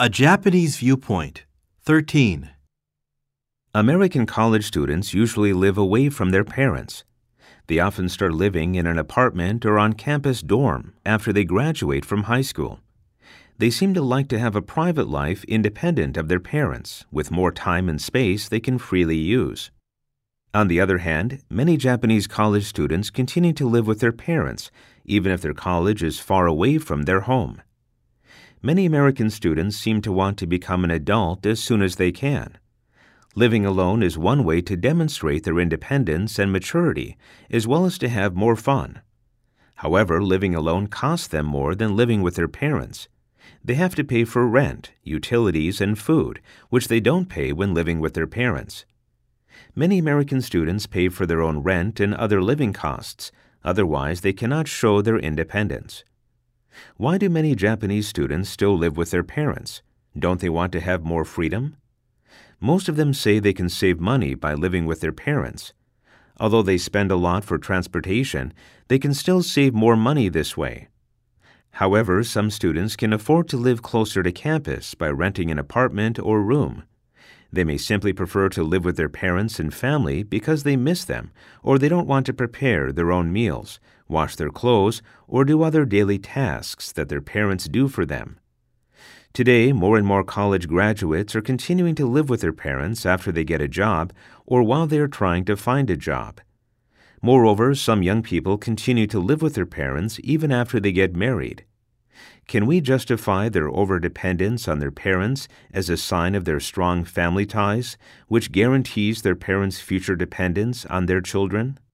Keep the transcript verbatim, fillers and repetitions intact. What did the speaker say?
A Japanese Viewpoint. thirteen. American college students usually live away from their parents. They often start living in an apartment or on-campus dorm after they graduate from high school. They seem to like to have a private life independent of their parents, with more time and space they can freely use. On the other hand, many Japanese college students continue to live with their parents, even if their college is far away from their home. Many American students seem to want to become an adult as soon as they can. Living alone is one way to demonstrate their independence and maturity, as well as to have more fun. However, living alone costs them more than living with their parents. They have to pay for rent, utilities, and food, which they don't pay when living with their parents. Many American students pay for their own rent and other living costs, otherwise they cannot show their independence. Why do many Japanese students still live with their parents? Don't they want to have more freedom? Most of them say they can save money by living with their parents. Although they spend a lot for transportation, they can still save more money this way. However, some students can afford to live closer to campus by renting an apartment or room. They may simply prefer to live with their parents and family because they miss them, or they don't want to prepare their own meals, wash their clothes, or do other daily tasks that their parents do for them. Today, more and more college graduates are continuing to live with their parents after they get a job or while they are trying to find a job. Moreover, some young people continue to live with their parents even after they get married. Can we justify their overdependence on their parents as a sign of their strong family ties, which guarantees their parents' future dependence on their children?